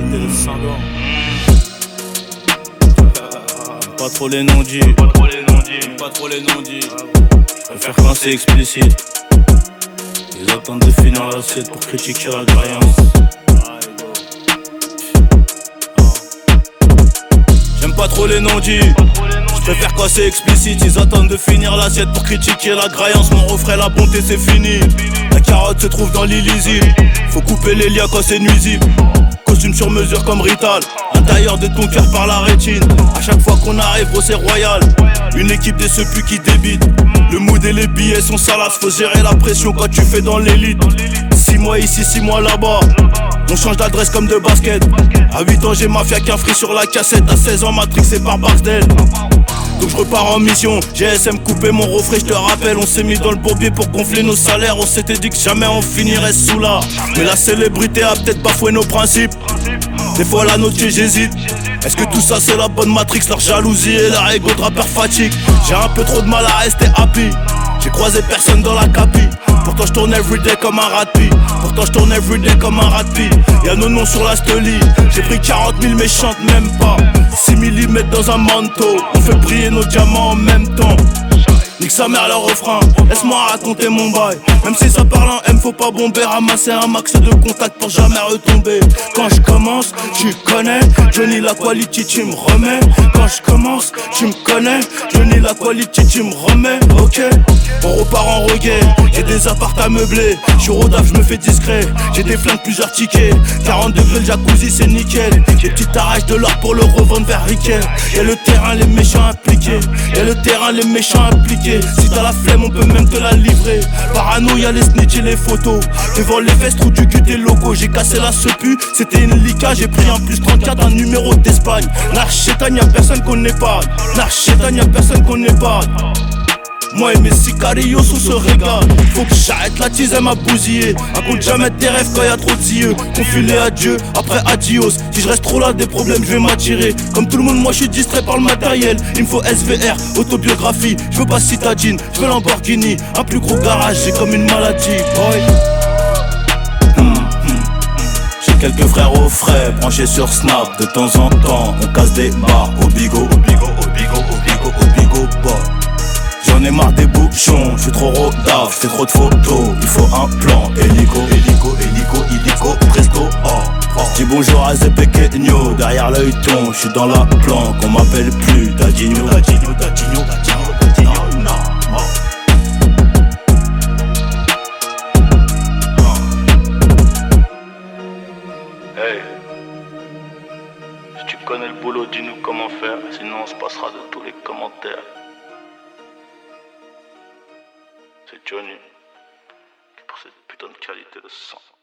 qualité de sanglant. Pas trop les non-dits, pas trop les non-dits. Je préfère quand c'est explicite. Ils attendent de finir l'assiette pour critiquer la croyance. J'aime pas trop les non-dits. Je préfère quand c'est explicite. Ils attendent de finir l'assiette pour critiquer la graillance. Mon refrain, la bonté c'est fini. La carotte se trouve dans l'illisible. Faut couper les liens quand c'est nuisible. Costume sur mesure comme Rital. Intérieur de ton cœur par la rétine. À chaque fois qu'on arrive, gros c'est royal. Une équipe des sepuis qui débite. Le mood et les billets sont salaces. Faut gérer la pression quand tu fais dans l'élite. 6 mois ici, 6 mois là-bas. On change d'adresse comme de basket. À 8 ans j'ai mafia qu'un free sur la cassette. À 16 ans matrixé par Barcel. Donc je repars en mission, GSM coupé mon refrain, je te rappelle. On s'est mis dans le bourbier pour gonfler nos salaires. On s'était dit que jamais on finirait sous là. Mais la célébrité a peut-être bafoué nos principes. Des fois la note j'hésite. Est-ce que tout ça c'est la bonne matrix? Leur jalousie et leur ego de rappeur fatigue. J'ai un peu trop de mal à rester happy. J'ai croisé personne dans la capi. Pourtant je tourne everyday comme un ratpi. Y'a nos noms sur la steli. J'ai pris 40 000 mais chante même pas. 6 mm dans un manteau. On fait briller nos diamants en même temps. Nique sa mère le refrain, laisse-moi raconter mon bail. Même si ça parle en M, faut pas bomber. Ramasser un max de contacts pour jamais retomber. Quand je commence, tu connais Johnny la quality, tu me remets. Quand je commence, tu me connais Johnny la quality, tu me remets. Ok, on repart en reggae. J'ai des apparts à meubler. J'suis rodaf, j'me fais discret. J'ai des flingues, plusieurs tickets. 40 degrés, le jacuzzi, c'est nickel. Des petites arraches de l'art pour le revendre vers Riquet. Y'a le terrain, les méchants impliqués. Si t'as la flemme on peut même te la livrer. Parano y'a les snitch et les photos. Devant les vestes trou du cul des logos. J'ai cassé la sepu, c'était une lica. J'ai pris un plus 34, un numéro d'Espagne. Narchétan y'a personne qu'on épargne. Moi et mes sicarios on se régale. Faut que j'arrête la tise, elle m'a bousillé. Raconte jamais tes rêves quand y'a trop de zieux. Confilé à Dieu, après adios. Si je reste trop là, des problèmes je vais m'attirer. Comme tout le monde, moi je suis distrait par le matériel. Il me faut SVR, autobiographie. Je veux pas citadine, je veux Lamborghini. Un plus gros garage, j'ai comme une maladie. J'ai quelques frères au frais, branchés sur Snap. De temps en temps, on casse des barres au bigot, boy. J'en ai marre des bouchons, j'suis trop rodaf, j'fais trop de photos. Il faut un plan, hélico, presto, J'dis bonjour à Zepequeño, derrière l'œil ton, j'suis dans la planque, on m'appelle plus Dadinho. Hey, si tu connais le boulot, dis-nous comment faire, sinon on se passera de tous les commentaires. C'est Johnny qui pour cette putain de qualité de sang.